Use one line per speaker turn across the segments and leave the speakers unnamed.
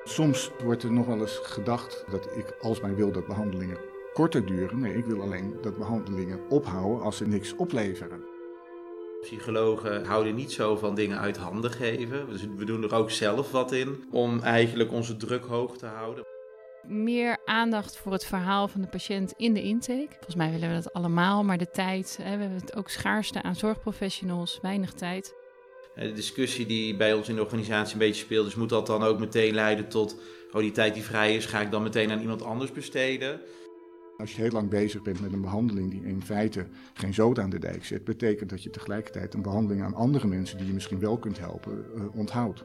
Soms wordt er nog wel eens gedacht dat ik alsmaar wil dat behandelingen korter duren. Nee, ik wil alleen dat behandelingen ophouden als ze niks opleveren.
Psychologen houden niet zo van dingen uit handen geven. Dus we doen er ook zelf wat in om eigenlijk onze druk hoog te houden.
Meer aandacht voor het verhaal van de patiënt in de intake. Volgens mij willen we dat allemaal, maar de tijd. We hebben het ook schaarste aan zorgprofessionals, weinig tijd.
De discussie die bij ons in de organisatie een beetje speelt, dus moet dat dan ook meteen leiden tot, die tijd die vrij is, ga ik dan meteen aan iemand anders besteden?
Als je heel lang bezig bent met een behandeling die in feite geen zoot aan de dijk zet, betekent dat je tegelijkertijd een behandeling aan andere mensen die je misschien wel kunt helpen, onthoudt.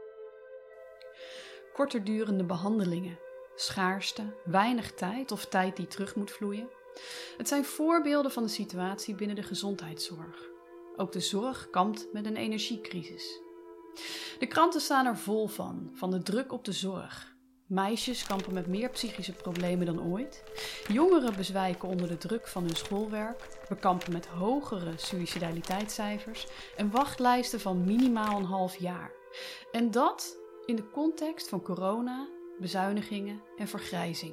Korter durende behandelingen, schaarste, weinig tijd of tijd die terug moet vloeien. Het zijn voorbeelden van de situatie binnen de gezondheidszorg. Ook de zorg kampt met een energiecrisis. De kranten staan er vol van de druk op de zorg. Meisjes kampen met meer psychische problemen dan ooit. Jongeren bezwijken onder de druk van hun schoolwerk. We kampen met hogere suïcidaliteitscijfers en wachtlijsten van minimaal een half jaar. En dat in de context van corona, bezuinigingen en vergrijzing.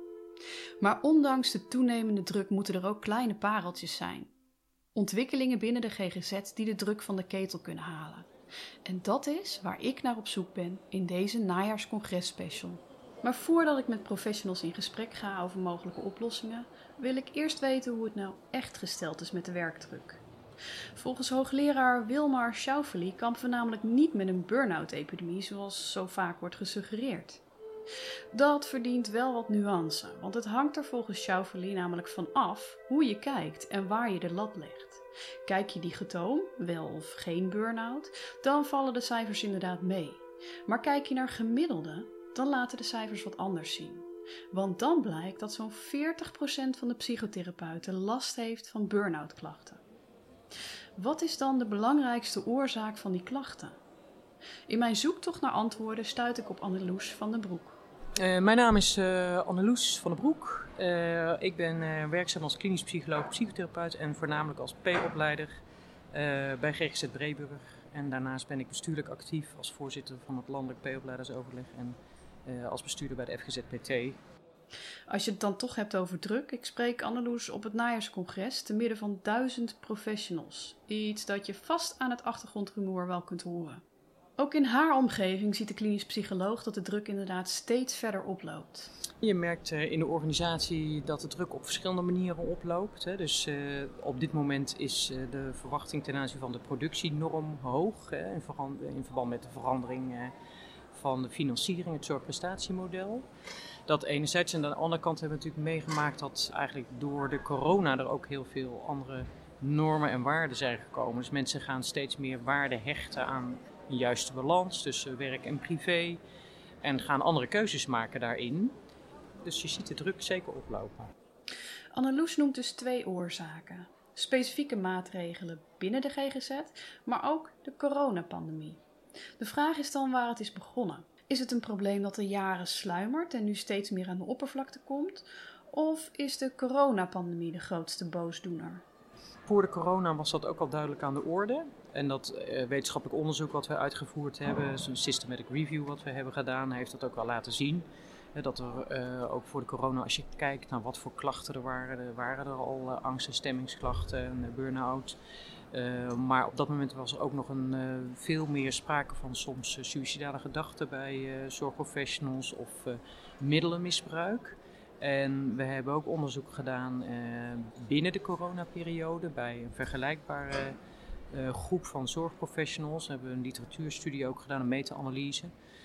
Maar ondanks de toenemende druk moeten er ook kleine pareltjes zijn. Ontwikkelingen binnen de GGZ die de druk van de ketel kunnen halen. En dat is waar ik naar op zoek ben in deze najaarscongres-special. Maar voordat ik met professionals in gesprek ga over mogelijke oplossingen, wil ik eerst weten hoe het nou echt gesteld is met de werkdruk. Volgens hoogleraar Wilmar Schauffele kampen we namelijk niet met een burn-out-epidemie zoals zo vaak wordt gesuggereerd. Dat verdient wel wat nuance, want het hangt er volgens Schauffele namelijk van af hoe je kijkt en waar je de lat legt. Kijk je dichotoom, wel of geen burn-out, dan vallen de cijfers inderdaad mee. Maar kijk je naar gemiddelde, dan laten de cijfers wat anders zien. Want dan blijkt dat zo'n 40% van de psychotherapeuten last heeft van burn-out klachten. Wat is dan de belangrijkste oorzaak van die klachten? In mijn zoektocht naar antwoorden stuit ik op Anneloes van den Broek.
Mijn naam is Anneloes van den Broek. Ik ben werkzaam als klinisch psycholoog, psychotherapeut en voornamelijk als P-opleider bij GGZ Breeburg. En daarnaast ben ik bestuurlijk actief als voorzitter van het Landelijk P-opleidersoverleg en als bestuurder bij de FGZPT.
Als je het dan toch hebt over druk, ik spreek Anneloes op het najaarscongres te midden van 1000 professionals. Iets dat je vast aan het achtergrondrumoer wel kunt horen. Ook in haar omgeving ziet de klinisch psycholoog dat de druk inderdaad steeds verder oploopt.
Je merkt in de organisatie dat de druk op verschillende manieren oploopt. Dus op dit moment is de verwachting ten aanzien van de productienorm hoog. In verband met de verandering van de financiering, het zorgprestatiemodel. Dat enerzijds. En aan de andere kant hebben we natuurlijk meegemaakt dat eigenlijk door de corona er ook heel veel andere normen en waarden zijn gekomen. Dus mensen gaan steeds meer waarde hechten aan een juiste balans tussen werk en privé. En gaan andere keuzes maken daarin. Dus je ziet de druk zeker oplopen.
Anneloes noemt dus 2 oorzaken. Specifieke maatregelen binnen de GGZ, maar ook de coronapandemie. De vraag is dan waar het is begonnen. Is het een probleem dat er jaren sluimert en nu steeds meer aan de oppervlakte komt? Of is de coronapandemie de grootste boosdoener?
Voor de corona was dat ook al duidelijk aan de orde. En dat wetenschappelijk onderzoek wat we uitgevoerd hebben, zo'n systematic review wat we hebben gedaan, heeft dat ook wel laten zien. Dat er ook voor de corona, als je kijkt naar wat voor klachten er waren er al angst- en stemmingsklachten en burn-out. Maar op dat moment was er ook nog veel meer sprake van soms suïcidale gedachten bij zorgprofessionals of middelenmisbruik. En we hebben ook onderzoek gedaan binnen de coronaperiode bij een vergelijkbare groep van zorgprofessionals. We hebben een literatuurstudie ook gedaan, een meta-analyse.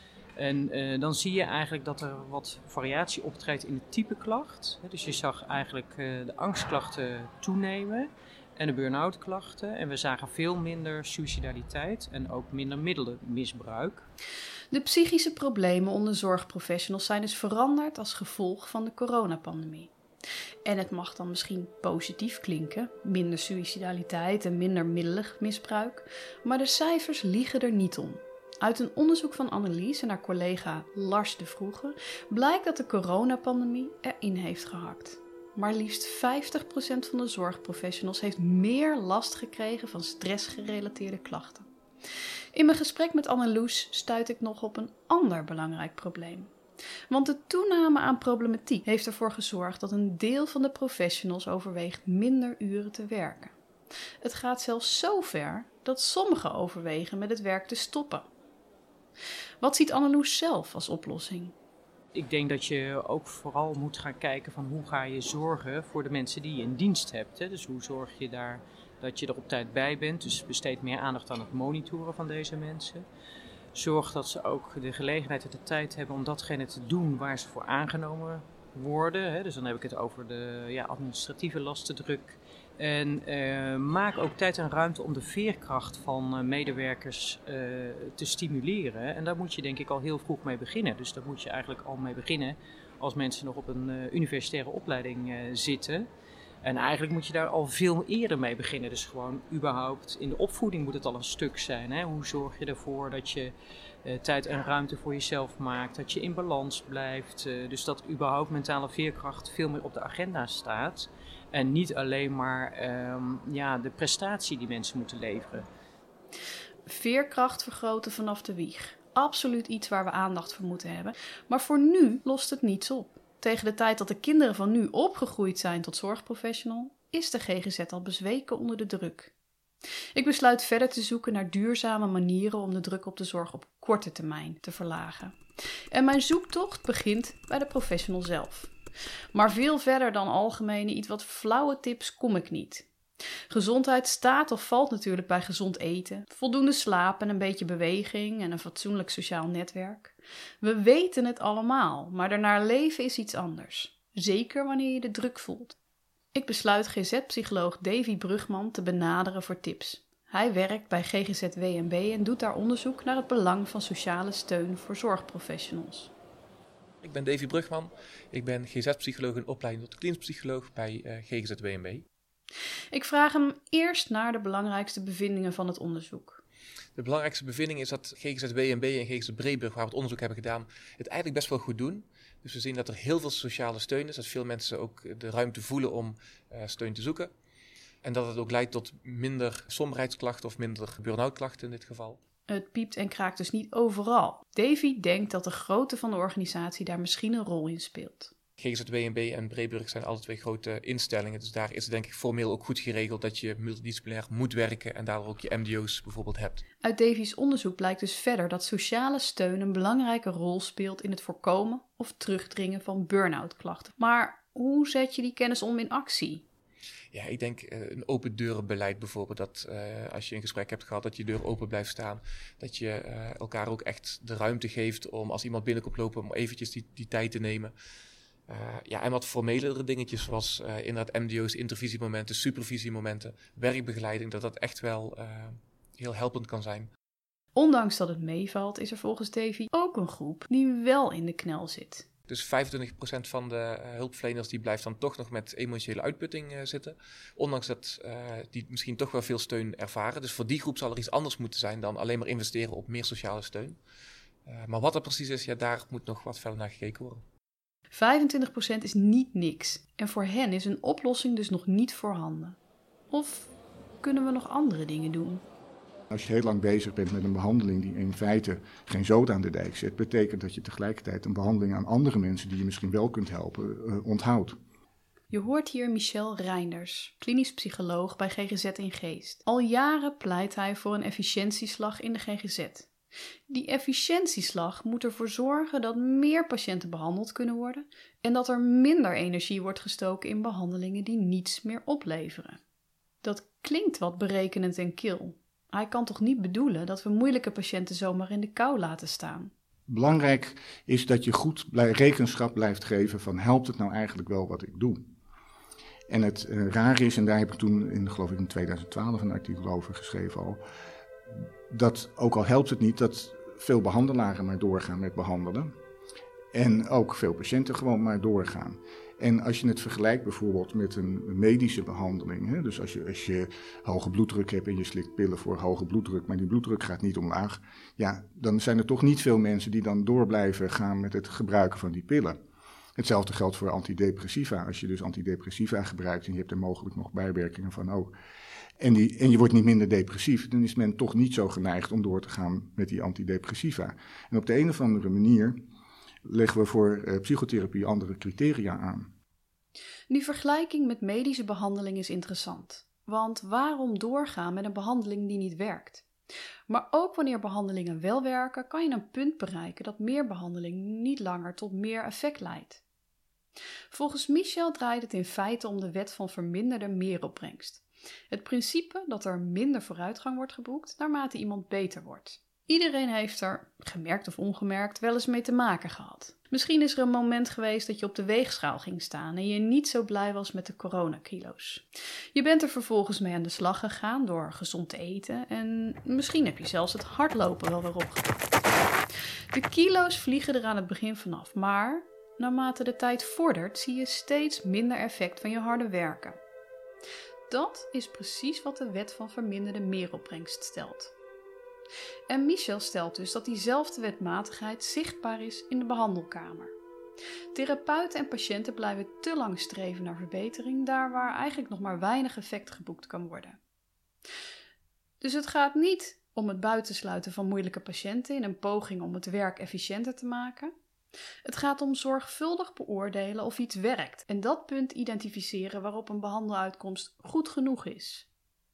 En dan zie je eigenlijk dat er wat variatie optreedt in het type klacht. Dus je zag eigenlijk de angstklachten toenemen en de burn-out klachten. En we zagen veel minder suïcidaliteit en ook minder middelenmisbruik.
De psychische problemen onder zorgprofessionals zijn dus veranderd als gevolg van de coronapandemie. En het mag dan misschien positief klinken, minder suïcidaliteit en minder middelenmisbruik, maar de cijfers liegen er niet om. Uit een onderzoek van Annelies en haar collega Lars de Vroege blijkt dat de coronapandemie erin heeft gehakt. Maar liefst 50% van de zorgprofessionals heeft meer last gekregen van stressgerelateerde klachten. In mijn gesprek met Anneloes stuit ik nog op een ander belangrijk probleem. Want de toename aan problematiek heeft ervoor gezorgd dat een deel van de professionals overweegt minder uren te werken. Het gaat zelfs zo ver dat sommigen overwegen met het werk te stoppen. Wat ziet Anneloes zelf als oplossing?
Ik denk dat je ook vooral moet gaan kijken van hoe ga je zorgen voor de mensen die je in dienst hebt. Hè? Dus hoe zorg je daar dat je er op tijd bij bent. Dus besteed meer aandacht aan het monitoren van deze mensen. Zorg dat ze ook de gelegenheid en de tijd hebben om datgene te doen waar ze voor aangenomen worden. Hè? Dus dan heb ik het over de administratieve lastendruk. En maak ook tijd en ruimte om de veerkracht van medewerkers te stimuleren. En daar moet je denk ik al heel vroeg mee beginnen. Dus daar moet je eigenlijk al mee beginnen als mensen nog op een universitaire opleiding zitten. En eigenlijk moet je daar al veel eerder mee beginnen. Dus gewoon überhaupt in de opvoeding moet het al een stuk zijn. Hè? Hoe zorg je ervoor dat je tijd en ruimte voor jezelf maakt. Dat je in balans blijft. Dus dat überhaupt mentale veerkracht veel meer op de agenda staat. En niet alleen maar de prestatie die mensen moeten leveren.
Veerkracht vergroten vanaf de wieg. Absoluut iets waar we aandacht voor moeten hebben. Maar voor nu lost het niets op. Tegen de tijd dat de kinderen van nu opgegroeid zijn tot zorgprofessional, is de GGZ al bezweken onder de druk. Ik besluit verder te zoeken naar duurzame manieren om de druk op de zorg op korte termijn te verlagen. En mijn zoektocht begint bij de professional zelf. Maar veel verder dan algemene, iets wat flauwe tips kom ik niet. Gezondheid staat of valt natuurlijk bij gezond eten, voldoende slaap en een beetje beweging en een fatsoenlijk sociaal netwerk. We weten het allemaal, maar daarnaar leven is iets anders. Zeker wanneer je de druk voelt. Ik besluit GZ-psycholoog Davy Brugman te benaderen voor tips. Hij werkt bij GGZ WMB en doet daar onderzoek naar het belang van sociale steun voor zorgprofessionals.
Ik ben Davy Brugman. Ik ben GZ-psycholoog in opleiding tot klinisch psycholoog bij GGZ WMB.
Ik vraag hem eerst naar de belangrijkste bevindingen van het onderzoek.
De belangrijkste bevinding is dat GGZ WMB en GGZ Breeburg, waar we het onderzoek hebben gedaan, het eigenlijk best wel goed doen. Dus we zien dat er heel veel sociale steun is, dat veel mensen ook de ruimte voelen om steun te zoeken. En dat het ook leidt tot minder somberheidsklachten of minder burn-out klachten in dit geval.
Het piept en kraakt dus niet overal. Davy denkt dat de grootte van de organisatie daar misschien een rol in speelt.
GGZ WMB en Breeburg zijn alle twee grote instellingen. Dus daar is het denk ik formeel ook goed geregeld dat je multidisciplinair moet werken en daardoor ook je MDO's bijvoorbeeld hebt.
Uit Davy's onderzoek blijkt dus verder dat sociale steun een belangrijke rol speelt in het voorkomen of terugdringen van burn-out klachten. Maar hoe zet je die kennis om in actie?
Ja, ik denk een open deurenbeleid bijvoorbeeld. Dat als je een gesprek hebt gehad, dat je deur open blijft staan. Dat je elkaar ook echt de ruimte geeft om als iemand binnenkomt lopen om eventjes die tijd te nemen. En wat formelere dingetjes zoals inderdaad MDO's, intervisiemomenten, supervisiemomenten, werkbegeleiding, dat echt wel heel helpend kan zijn.
Ondanks dat het meevalt, is er volgens Davy ook een groep die wel in de knel zit.
Dus 25% van de hulpverleners die blijft dan toch nog met emotionele uitputting zitten. Ondanks dat die misschien toch wel veel steun ervaren. Dus voor die groep zal er iets anders moeten zijn dan alleen maar investeren op meer sociale steun. Maar wat dat precies is, daar moet nog wat verder naar gekeken worden.
25% is niet niks. En voor hen is een oplossing dus nog niet voorhanden. Of kunnen we nog andere dingen doen?
Als je heel lang bezig bent met een behandeling die in feite geen zoot aan de dijk zet, betekent dat je tegelijkertijd een behandeling aan andere mensen die je misschien wel kunt helpen, onthoudt.
Je hoort hier Michel Reinders, klinisch psycholoog bij GGZ in Geest. Al jaren pleit hij voor een efficiëntieslag in de GGZ. Die efficiëntieslag moet ervoor zorgen dat meer patiënten behandeld kunnen worden en dat er minder energie wordt gestoken in behandelingen die niets meer opleveren. Dat klinkt wat berekenend en kil. Hij kan toch niet bedoelen dat we moeilijke patiënten zomaar in de kou laten staan?
Belangrijk is dat je goed rekenschap blijft geven van helpt het nou eigenlijk wel wat ik doe? En het rare is, en daar heb ik toen geloof ik in 2012 een artikel over geschreven al, dat ook al helpt het niet dat veel behandelaren maar doorgaan met behandelen. En ook veel patiënten gewoon maar doorgaan. En als je het vergelijkt bijvoorbeeld met een medische behandeling, hè, dus als je hoge bloeddruk hebt en je slikt pillen voor hoge bloeddruk, maar die bloeddruk gaat niet omlaag, ja, dan zijn er toch niet veel mensen die dan door blijven gaan met het gebruiken van die pillen. Hetzelfde geldt voor antidepressiva. Als je dus antidepressiva gebruikt en je hebt er mogelijk nog bijwerkingen van ook. en je wordt niet minder depressief, dan is men toch niet zo geneigd om door te gaan met die antidepressiva. En op de een of andere manier leggen we voor psychotherapie andere criteria aan.
Die vergelijking met medische behandeling is interessant. Want waarom doorgaan met een behandeling die niet werkt? Maar ook wanneer behandelingen wel werken, kan je een punt bereiken dat meer behandeling niet langer tot meer effect leidt. Volgens Michel draait het in feite om de wet van verminderde meeropbrengst. Het principe dat er minder vooruitgang wordt geboekt naarmate iemand beter wordt. Iedereen heeft er, gemerkt of ongemerkt, wel eens mee te maken gehad. Misschien is er een moment geweest dat je op de weegschaal ging staan en je niet zo blij was met de coronakilo's. Je bent er vervolgens mee aan de slag gegaan door gezond te eten en misschien heb je zelfs het hardlopen wel weer opgepakt. De kilo's vliegen er aan het begin vanaf, maar naarmate de tijd vordert zie je steeds minder effect van je harde werken. Dat is precies wat de wet van verminderde meeropbrengst stelt. En Michel stelt dus dat diezelfde wetmatigheid zichtbaar is in de behandelkamer. Therapeuten en patiënten blijven te lang streven naar verbetering, daar waar eigenlijk nog maar weinig effect geboekt kan worden. Dus het gaat niet om het buitensluiten van moeilijke patiënten in een poging om het werk efficiënter te maken. Het gaat om zorgvuldig beoordelen of iets werkt en dat punt identificeren waarop een behandeluitkomst goed genoeg is.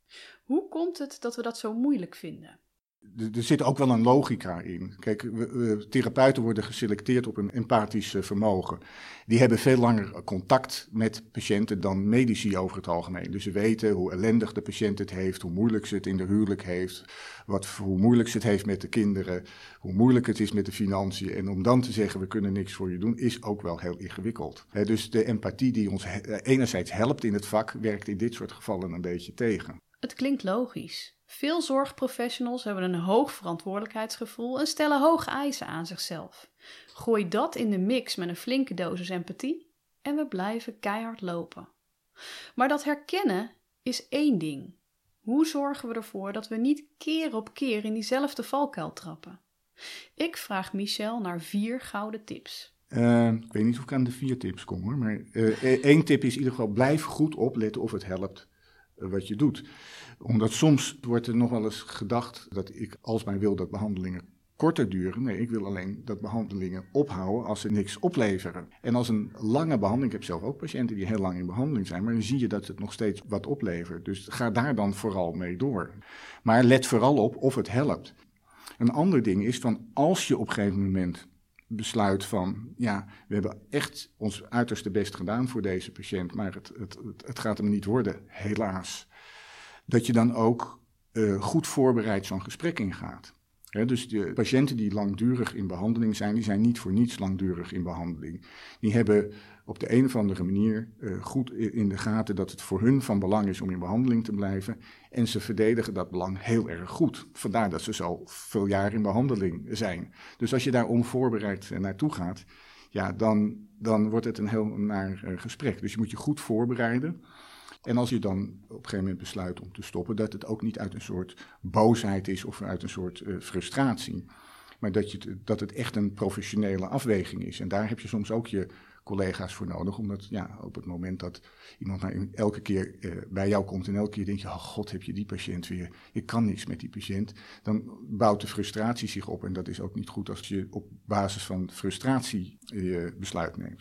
Hoe komt het dat we dat zo moeilijk vinden?
Er zit ook wel een logica in. Kijk, therapeuten worden geselecteerd op een empathisch vermogen. Die hebben veel langer contact met patiënten dan medici over het algemeen. Dus ze weten hoe ellendig de patiënt het heeft, hoe moeilijk ze het in de huwelijk heeft, hoe moeilijk ze het heeft met de kinderen, hoe moeilijk het is met de financiën. En om dan te zeggen, we kunnen niks voor je doen, is ook wel heel ingewikkeld. Dus de empathie die ons enerzijds helpt in het vak, werkt in dit soort gevallen een beetje tegen.
Het klinkt logisch. Veel zorgprofessionals hebben een hoog verantwoordelijkheidsgevoel en stellen hoge eisen aan zichzelf. Gooi dat in de mix met een flinke dosis empathie en we blijven keihard lopen. Maar dat herkennen is één ding. Hoe zorgen we ervoor dat we niet keer op keer in diezelfde valkuil trappen? Ik vraag Michel naar 4 gouden tips.
Ik weet niet of ik aan de 4 tips kom hoor, maar 1 tip is in ieder geval blijf goed opletten of het helpt wat je doet. Omdat soms wordt er nog wel eens gedacht dat ik alsmaar wil dat behandelingen korter duren. Nee, ik wil alleen dat behandelingen ophouden als ze niks opleveren. En als een lange behandeling, ik heb zelf ook patiënten die heel lang in behandeling zijn, maar dan zie je dat het nog steeds wat oplevert. Dus ga daar dan vooral mee door. Maar let vooral op of het helpt. Een ander ding is van als je op een gegeven moment besluit van, ja, we hebben echt ons uiterste best gedaan voor deze patiënt, maar het gaat hem niet worden, helaas. Dat je dan ook goed voorbereid zo'n gesprek ingaat. Dus de patiënten die langdurig in behandeling zijn, die zijn niet voor niets langdurig in behandeling. Die hebben op de een of andere manier goed in de gaten dat het voor hun van belang is om in behandeling te blijven. En ze verdedigen dat belang heel erg goed. Vandaar dat ze zo veel jaar in behandeling zijn. Dus als je daar onvoorbereid naartoe gaat, ja, dan wordt het een heel naar gesprek. Dus je moet je goed voorbereiden. En als je dan op een gegeven moment besluit om te stoppen, dat het ook niet uit een soort boosheid is of uit een soort frustratie. Maar dat het echt een professionele afweging is. En daar heb je soms ook je collega's voor nodig. Omdat ja, op het moment dat iemand maar elke keer bij jou komt en elke keer denk je, oh god, heb je die patiënt weer. Je kan niks met die patiënt. Dan bouwt de frustratie zich op. En dat is ook niet goed als je op basis van frustratie je besluit neemt.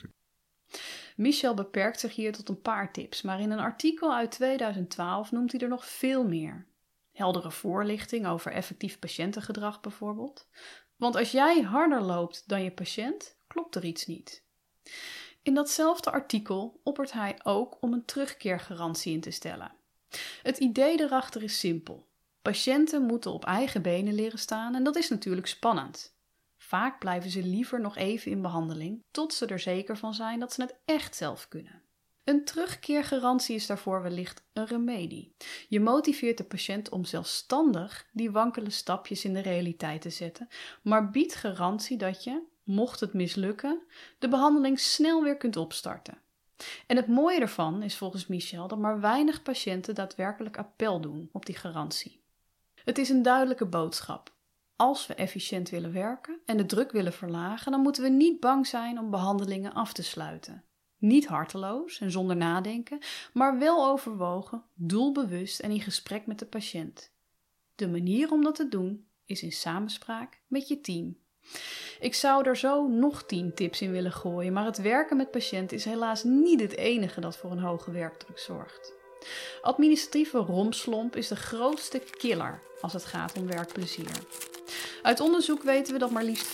Michel beperkt zich hier tot een paar tips, maar in een artikel uit 2012 noemt hij er nog veel meer. Heldere voorlichting over effectief patiëntengedrag bijvoorbeeld. Want als jij harder loopt dan je patiënt, klopt er iets niet. In datzelfde artikel oppert hij ook om een terugkeergarantie in te stellen. Het idee erachter is simpel. Patiënten moeten op eigen benen leren staan en dat is natuurlijk spannend. Vaak blijven ze liever nog even in behandeling, tot ze er zeker van zijn dat ze het echt zelf kunnen. Een terugkeergarantie is daarvoor wellicht een remedie. Je motiveert de patiënt om zelfstandig die wankele stapjes in de realiteit te zetten, maar biedt garantie dat je, mocht het mislukken, de behandeling snel weer kunt opstarten. En het mooie ervan is volgens Michel dat maar weinig patiënten daadwerkelijk appel doen op die garantie. Het is een duidelijke boodschap. Als we efficiënt willen werken en de druk willen verlagen, dan moeten we niet bang zijn om behandelingen af te sluiten. Niet harteloos en zonder nadenken, maar wel overwogen, doelbewust en in gesprek met de patiënt. De manier om dat te doen is in samenspraak met je team. Ik zou er zo nog 10 tips in willen gooien, maar het werken met patiënten is helaas niet het enige dat voor een hoge werkdruk zorgt. Administratieve rompslomp is de grootste killer als het gaat om werkplezier. Uit onderzoek weten we dat maar liefst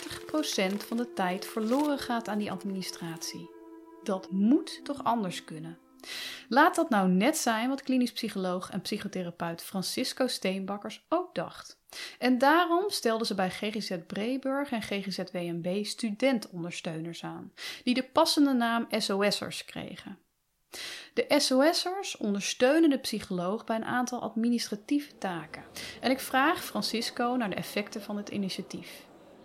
40% van de tijd verloren gaat aan die administratie. Dat moet toch anders kunnen? Laat dat nou net zijn wat klinisch psycholoog en psychotherapeut Francisco Steenbakkers ook dacht. En daarom stelden ze bij GGZ Breburg en GGZ WMB studentondersteuners aan, die de passende naam SOS'ers kregen. De SOS'ers ondersteunen de psycholoog bij een aantal administratieve taken. En ik vraag Francisco naar de effecten van het initiatief.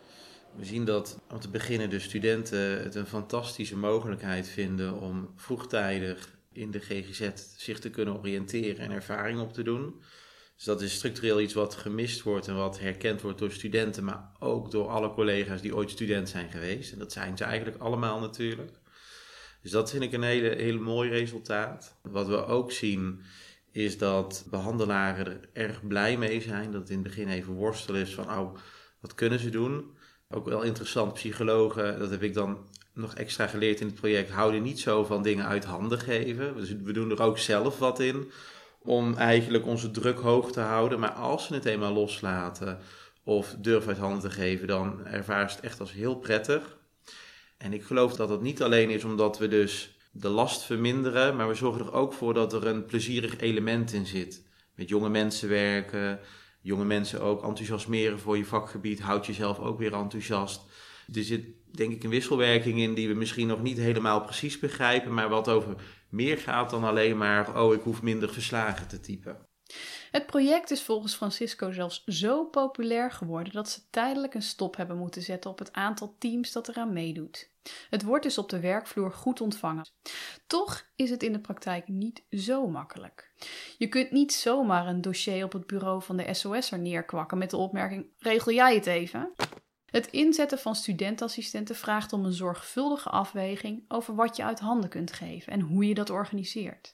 We zien dat, om te beginnen, de studenten het een fantastische mogelijkheid vinden om vroegtijdig in de GGZ zich te kunnen oriënteren en ervaring op te doen. Dus dat is structureel iets wat gemist wordt en wat herkend wordt door studenten, maar ook door alle collega's die ooit student zijn geweest. En dat zijn ze eigenlijk allemaal natuurlijk. Dus dat vind ik een hele mooi resultaat. Wat we ook zien is dat behandelaren er erg blij mee zijn. Dat het in het begin even worstelen is van, wat kunnen ze doen? Ook wel interessant, psychologen, dat heb ik dan nog extra geleerd in het project, houden niet zo van dingen uit handen geven. Dus we doen er ook zelf wat in om eigenlijk onze druk hoog te houden. Maar als ze het eenmaal loslaten of durven uit handen te geven, dan ervaren ze het echt als heel prettig. En ik geloof dat het niet alleen is omdat we dus de last verminderen, maar we zorgen er ook voor dat er een plezierig element in zit. Met jonge mensen werken, jonge mensen ook enthousiasmeren voor je vakgebied, houd jezelf ook weer enthousiast. Er zit denk ik een wisselwerking in die we misschien nog niet helemaal precies begrijpen, maar wat over meer gaat dan alleen maar, ik hoef minder verslagen te typen.
Het project is volgens Francisco zelfs zo populair geworden dat ze tijdelijk een stop hebben moeten zetten op het aantal teams dat eraan meedoet. Het wordt dus op de werkvloer goed ontvangen. Toch is het in de praktijk niet zo makkelijk. Je kunt niet zomaar een dossier op het bureau van de SOS'er neerkwakken met de opmerking, regel jij het even? Het inzetten van studentassistenten vraagt om een zorgvuldige afweging over wat je uit handen kunt geven en hoe je dat organiseert.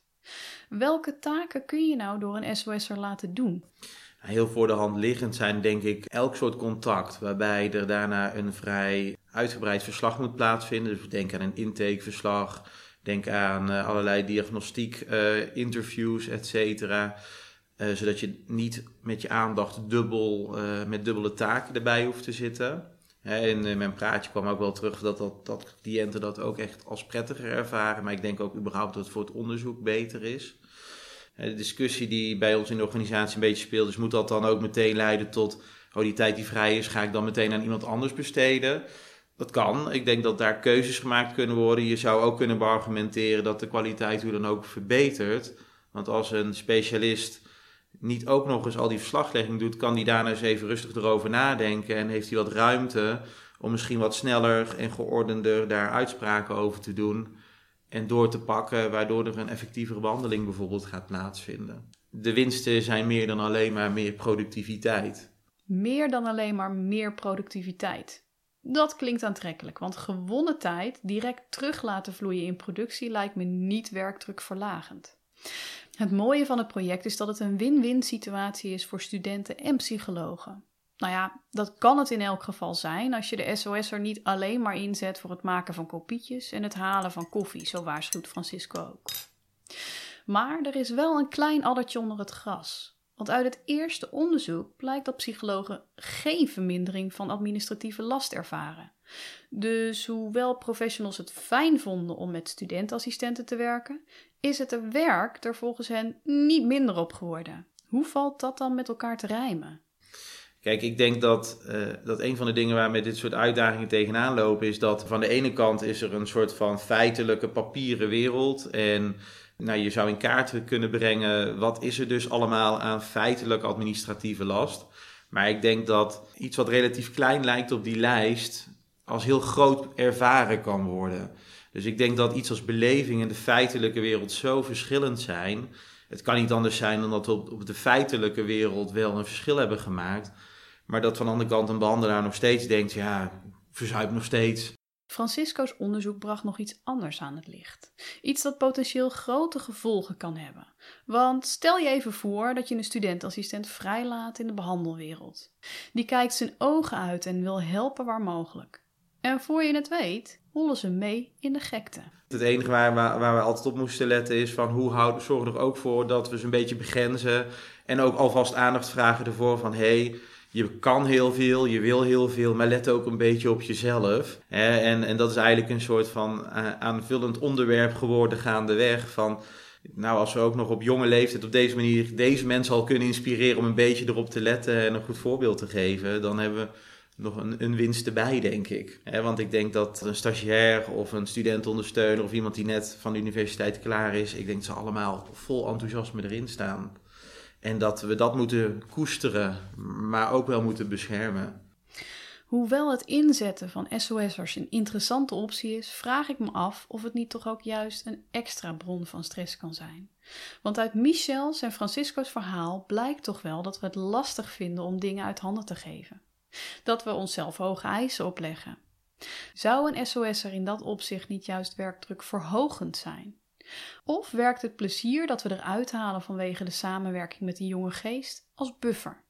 Welke taken kun je nou door een SOS'er laten doen?
Heel voor de hand liggend zijn denk ik elk soort contact waarbij er daarna een vrij uitgebreid verslag moet plaatsvinden. Dus denk aan een intakeverslag, denk aan allerlei diagnostiek, interviews, etc. Zodat je niet met je aandacht met dubbele taken erbij hoeft te zitten. In mijn praatje kwam ook wel terug dat cliënten dat ook echt als prettiger ervaren. Maar ik denk ook überhaupt dat het voor het onderzoek beter is. De discussie die bij ons in de organisatie een beetje speelt, dus moet dat dan ook meteen leiden tot, die tijd die vrij is, ga ik dan meteen aan iemand anders besteden? Dat kan. Ik denk dat daar keuzes gemaakt kunnen worden. Je zou ook kunnen beargumenteren dat de kwaliteit hoe dan ook verbetert. Want als een specialist niet ook nog eens al die verslaglegging doet, kan die daarna eens even rustig erover nadenken en heeft hij wat ruimte om misschien wat sneller en geordender daar uitspraken over te doen en door te pakken, waardoor er een effectievere behandeling bijvoorbeeld gaat plaatsvinden. De winsten zijn meer dan alleen maar meer productiviteit.
Meer dan alleen maar meer productiviteit. Dat klinkt aantrekkelijk, want gewonnen tijd direct terug laten vloeien in productie lijkt me niet werkdrukverlagend. Het mooie van het project is dat het een win-win situatie is voor studenten en psychologen. Nou ja, dat kan het in elk geval zijn als je de SOS'er niet alleen maar inzet voor het maken van kopietjes en het halen van koffie, zo waarschuwt Francisco ook. Maar er is wel een klein addertje onder het gras. Want uit het eerste onderzoek blijkt dat psychologen geen vermindering van administratieve last ervaren. Dus hoewel professionals het fijn vonden om met studentassistenten te werken, is het werk er volgens hen niet minder op geworden. Hoe valt dat dan met elkaar te rijmen?
Kijk, ik denk dat een van de dingen waar we met dit soort uitdagingen tegenaan lopen is dat van de ene kant is er een soort van feitelijke papieren wereld en je zou in kaart kunnen brengen wat is er dus allemaal aan feitelijk administratieve last. Maar ik denk dat iets wat relatief klein lijkt op die lijst als heel groot ervaren kan worden. Dus ik denk dat iets als beleving en de feitelijke wereld zo verschillend zijn. Het kan niet anders zijn dan dat we op de feitelijke wereld wel een verschil hebben gemaakt. Maar dat van de andere kant een behandelaar nog steeds denkt, verzuip nog steeds.
Francisco's onderzoek bracht nog iets anders aan het licht. Iets dat potentieel grote gevolgen kan hebben. Want stel je even voor dat je een studentassistent vrijlaat in de behandelwereld. Die kijkt zijn ogen uit en wil helpen waar mogelijk. En voor je het weet, hollen ze mee in de gekte.
Het enige waar we altijd op moesten letten is van hoe zorgen we er ook voor dat we ze een beetje begrenzen. En ook alvast aandacht vragen ervoor van je kan heel veel, je wil heel veel, maar let ook een beetje op jezelf. En dat is eigenlijk een soort van aanvullend onderwerp geworden gaandeweg. Van, nou, als we ook nog op jonge leeftijd op deze manier deze mensen al kunnen inspireren om een beetje erop te letten en een goed voorbeeld te geven, dan hebben we nog een winst erbij, denk ik. Want ik denk dat een stagiair of een studentondersteuner of iemand die net van de universiteit klaar is, ik denk dat ze allemaal vol enthousiasme erin staan. En dat we dat moeten koesteren, maar ook wel moeten beschermen.
Hoewel het inzetten van SOS'ers een interessante optie is, vraag ik me af of het niet toch ook juist een extra bron van stress kan zijn. Want uit Michel's en Francisco's verhaal blijkt toch wel dat we het lastig vinden om dingen uit handen te geven. Dat we onszelf hoge eisen opleggen. Zou een SOS'er in dat opzicht niet juist werkdrukverhogend zijn? Of werkt het plezier dat we eruit halen vanwege de samenwerking met die jonge geest als buffer?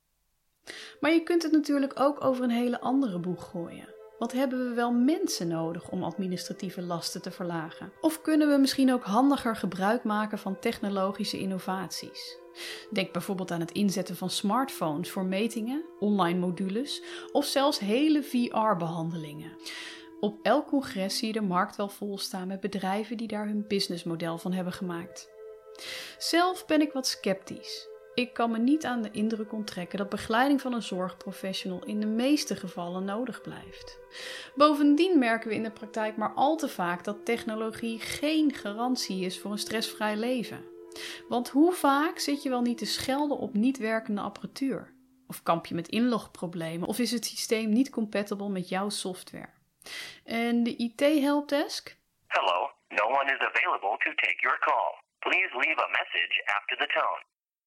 Maar je kunt het natuurlijk ook over een hele andere boeg gooien. Wat hebben we wel mensen nodig om administratieve lasten te verlagen? Of kunnen we misschien ook handiger gebruik maken van technologische innovaties? Denk bijvoorbeeld aan het inzetten van smartphones voor metingen, online modules of zelfs hele VR-behandelingen. Op elk congres zie je de markt wel vol staan met bedrijven die daar hun businessmodel van hebben gemaakt. Zelf ben ik wat sceptisch. Ik kan me niet aan de indruk onttrekken dat begeleiding van een zorgprofessional in de meeste gevallen nodig blijft. Bovendien merken we in de praktijk maar al te vaak dat technologie geen garantie is voor een stressvrij leven. Want hoe vaak zit je wel niet te schelden op niet werkende apparatuur? Of kamp je met inlogproblemen? Of is het systeem niet compatible met jouw software? En de IT-helpdesk?
Hello, no one is available to take your call. Please leave a message after the tone.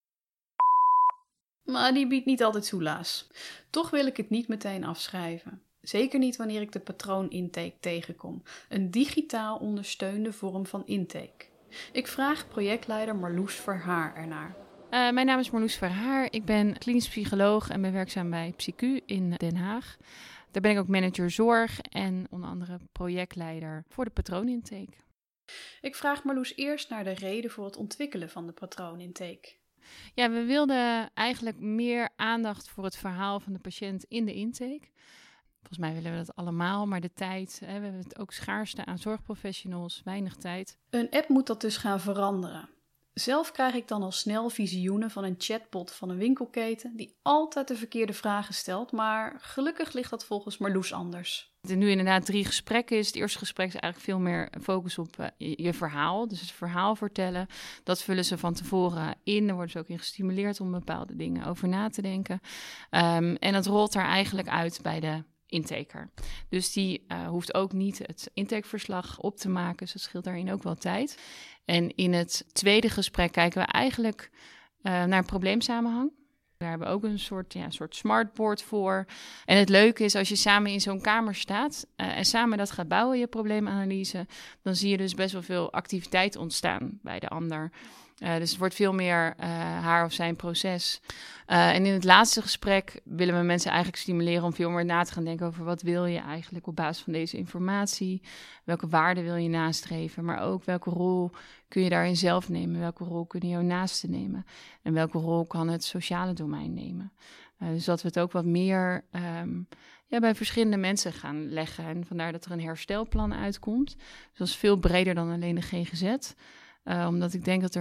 Maar die biedt niet altijd soelaas. Toch wil ik het niet meteen afschrijven. Zeker niet wanneer ik de patroon-intake tegenkom. Een digitaal ondersteunde vorm van intake. Ik vraag projectleider Marloes Verhaar ernaar.
Mijn naam is Marloes Verhaar. Ik ben klinisch psycholoog en ben werkzaam bij PsyQ in Den Haag. Daar ben ik ook manager zorg en onder andere projectleider voor de patroonintake.
Ik vraag Marloes eerst naar de reden voor het ontwikkelen van de patroonintake.
Ja, we wilden eigenlijk meer aandacht voor het verhaal van de patiënt in de intake. Volgens mij willen we dat allemaal, maar de tijd, we hebben het ook schaarste aan zorgprofessionals, weinig tijd.
Een app moet dat dus gaan veranderen. Zelf krijg ik dan al snel visioenen van een chatbot van een winkelketen die altijd de verkeerde vragen stelt, maar gelukkig ligt dat volgens Marloes anders.
Het is nu inderdaad 3 gesprekken. Het eerste gesprek is eigenlijk veel meer focus op je verhaal. Dus het verhaal vertellen, dat vullen ze van tevoren in. Daar worden ze ook in gestimuleerd om bepaalde dingen over na te denken. En dat rolt er eigenlijk uit bij de intaker. Dus die hoeft ook niet het intakeverslag op te maken. Dus dat scheelt daarin ook wel tijd. En in het tweede gesprek kijken we eigenlijk naar een probleemsamenhang. Daar hebben we ook een soort smartboard voor. En het leuke is, als je samen in zo'n kamer staat en samen dat gaat bouwen, je probleemanalyse, dan zie je dus best wel veel activiteit ontstaan bij de ander. Dus het wordt veel meer haar of zijn proces. En in het laatste gesprek willen we mensen eigenlijk stimuleren om veel meer na te gaan denken over wat wil je eigenlijk op basis van deze informatie. Welke waarden wil je nastreven, maar ook welke rol kun je daarin zelf nemen. Welke rol kunnen jouw naasten nemen en welke rol kan het sociale domein nemen. Dus dat we het ook wat meer bij verschillende mensen gaan leggen. En vandaar dat er een herstelplan uitkomt. Dus dat is veel breder dan alleen de GGZ. Omdat ik denk dat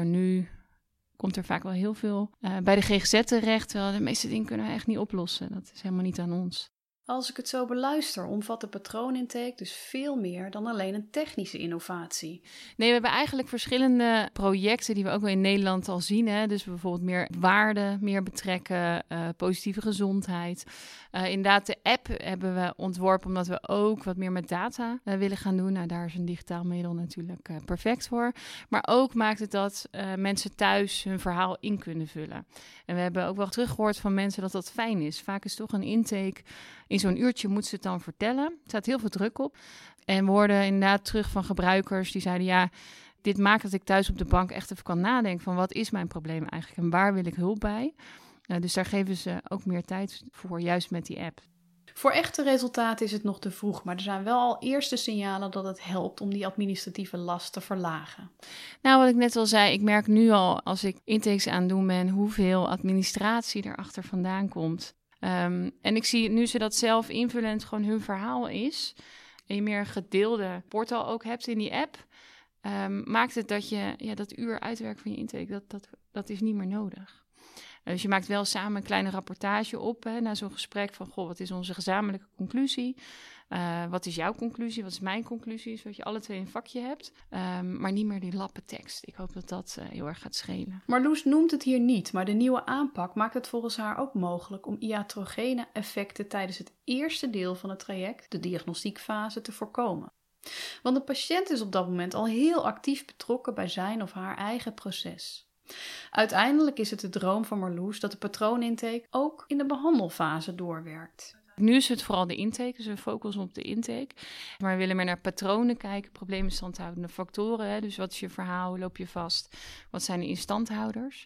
komt er vaak wel heel veel bij de GGZ terecht. Terwijl de meeste dingen kunnen we echt niet oplossen. Dat is helemaal niet aan ons.
Als ik het zo beluister, omvat de patroonintake dus veel meer dan alleen een technische innovatie.
Nee, we hebben eigenlijk verschillende projecten die we ook wel in Nederland al zien. Hè? Dus bijvoorbeeld meer waarde, meer betrekken, positieve gezondheid. Inderdaad, de app hebben we ontworpen omdat we ook wat meer met data willen gaan doen. Nou, daar is een digitaal middel natuurlijk perfect voor. Maar ook maakt het dat mensen thuis hun verhaal in kunnen vullen. En we hebben ook wel teruggehoord van mensen dat dat fijn is. Vaak is toch een intake in in zo'n uurtje moet ze het dan vertellen. Er staat heel veel druk op. En we hoorden inderdaad terug van gebruikers die zeiden... ja, dit maakt dat ik thuis op de bank echt even kan nadenken... van wat is mijn probleem eigenlijk en waar wil ik hulp bij? Dus daar geven ze ook meer tijd voor, juist met die app.
Voor echte resultaten is het nog te vroeg, maar er zijn wel al eerste signalen dat het helpt om die administratieve last te verlagen.
Nou, wat ik net al zei, ik merk nu al als ik intakes aan het doen ben hoeveel administratie erachter vandaan komt. En ik zie nu ze dat zelf invullend gewoon hun verhaal is en je meer een gedeelde portal ook hebt in die app, maakt het dat je dat uur uitwerken van je intake, dat is niet meer nodig. Dus je maakt wel samen een kleine rapportage op na zo'n gesprek van... goh, wat is onze gezamenlijke conclusie? Wat is jouw conclusie? Wat is mijn conclusie? Zodat je alle twee een vakje hebt. Maar niet meer die lappen tekst. Ik hoop dat dat heel erg gaat schelen.
Marloes noemt het hier niet, maar de nieuwe aanpak maakt het volgens haar ook mogelijk... om iatrogene effecten tijdens het eerste deel van het traject, de diagnostiekfase, te voorkomen. Want de patiënt is op dat moment al heel actief betrokken bij zijn of haar eigen proces. Uiteindelijk is het de droom van Marloes dat de patroonintake ook in de behandelfase doorwerkt.
Nu is het vooral de intake, dus we focussen op de intake. Maar we willen meer naar patronen kijken, probleeminstandhoudende factoren. Hè? Dus wat is je verhaal, hoe loop je vast, wat zijn de instandhouders?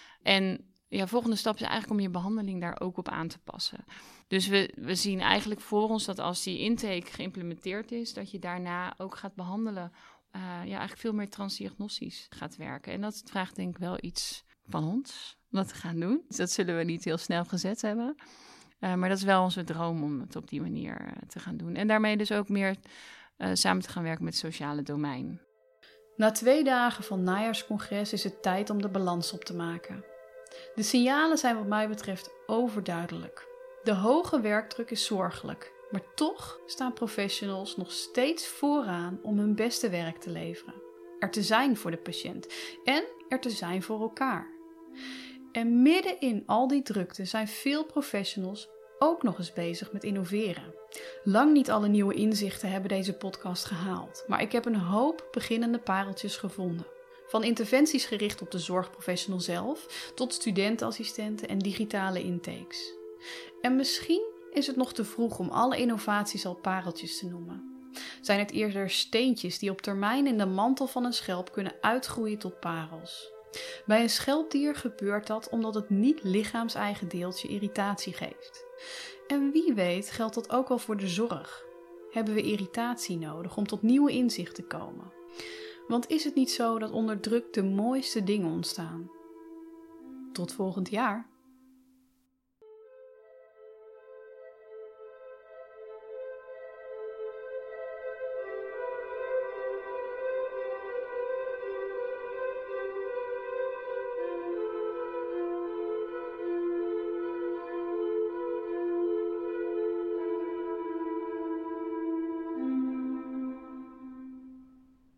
En volgende stap is eigenlijk om je behandeling daar ook op aan te passen. Dus we zien eigenlijk voor ons dat als die intake geïmplementeerd is, dat je daarna ook gaat behandelen. Eigenlijk veel meer transdiagnostisch gaat werken. En dat vraagt denk ik wel iets van ons, om dat te gaan doen. Dus dat zullen we niet heel snel gezet hebben. Maar dat is wel onze droom om het op die manier te gaan doen. En daarmee dus ook meer samen te gaan werken met het sociale domein.
Na 2 dagen van najaarscongres is het tijd om de balans op te maken. De signalen zijn wat mij betreft overduidelijk. De hoge werkdruk is zorgelijk. Maar toch staan professionals nog steeds vooraan om hun beste werk te leveren. Er te zijn voor de patiënt en er te zijn voor elkaar. En midden in al die drukte zijn veel professionals ook nog eens bezig met innoveren. Lang niet alle nieuwe inzichten hebben deze podcast gehaald, maar ik heb een hoop beginnende pareltjes gevonden. Van interventies gericht op de zorgprofessional zelf, tot studentenassistenten en digitale intakes. En misschien is het nog te vroeg om alle innovaties al pareltjes te noemen. Zijn het eerder steentjes die op termijn in de mantel van een schelp kunnen uitgroeien tot parels? Bij een schelpdier gebeurt dat omdat het niet lichaams-eigen deeltje irritatie geeft. En wie weet geldt dat ook wel voor de zorg. Hebben we irritatie nodig om tot nieuwe inzichten te komen? Want is het niet zo dat onder druk de mooiste dingen ontstaan? Tot volgend jaar.